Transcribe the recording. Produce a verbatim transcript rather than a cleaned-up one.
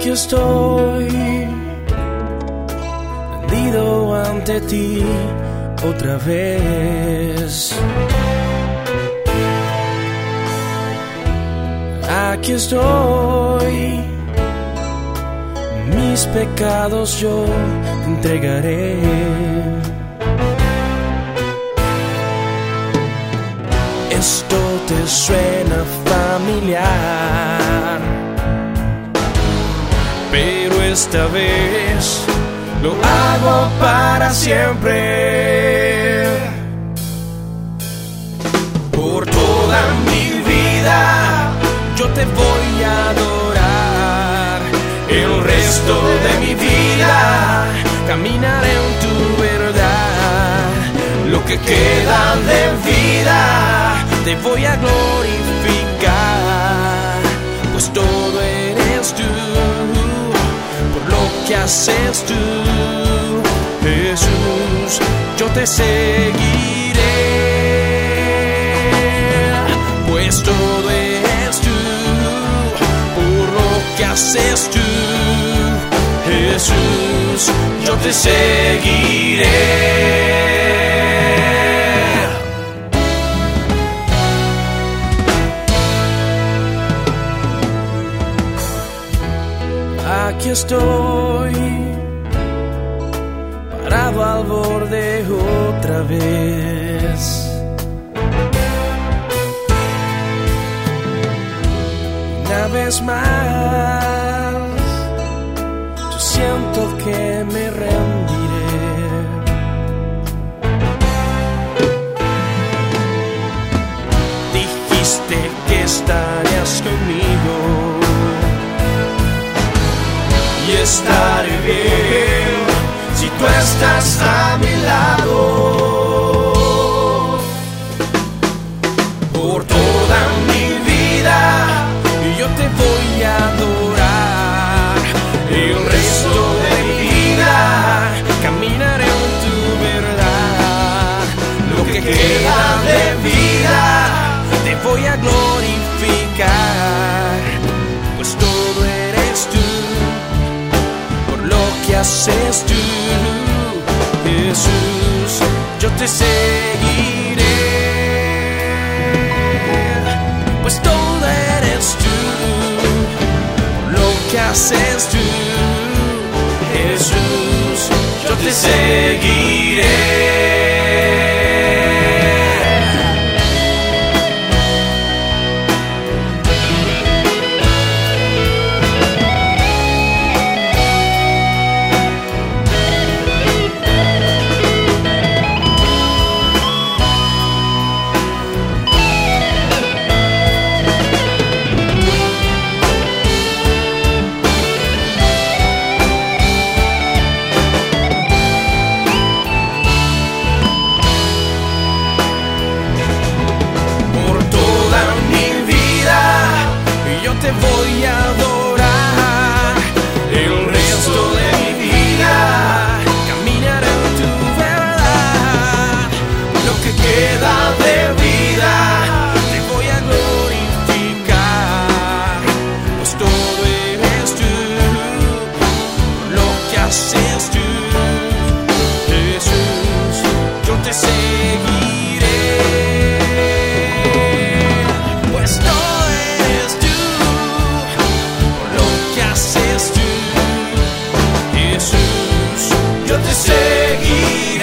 Aquí estoy, rendido ante ti otra vez. Aquí estoy, mis pecados yo te entregaré. Esto te suena familiar, pero esta vez lo hago para siempre. Por toda mi vida yo te voy a adorar. El resto de mi vida caminaré en tu verdad. Lo que queda de vida te voy a glorificar, pues todo eres tú, por lo que haces tú, Jesús, yo te seguiré, pues todo eres tú, por lo que haces tú, Jesús, yo te seguiré. Aquí estoy, parado al borde otra vez. Una vez más, yo siento que me rendiré. Dijiste que estarías conmigo y estaré bien si tú estás a mi lado. Por toda mi vida yo te voy a adorar. El resto de mi vida caminaré en tu verdad. Lo que queda de vida te voy a glorificar, pues todo eres tú, que haces tú, Jesús, yo te seguiré, pues todo eres tú, lo que haces tú, Jesús, yo te seguiré. Te voy a adorar. El resto de mi vida caminaré en tu verdad. Lo que queda de vida te voy a glorificar, pues todo eres tú, lo que haces tú, Jesús, yo te seguiré, pues todo haces tú, Jesús, yo te seguiré.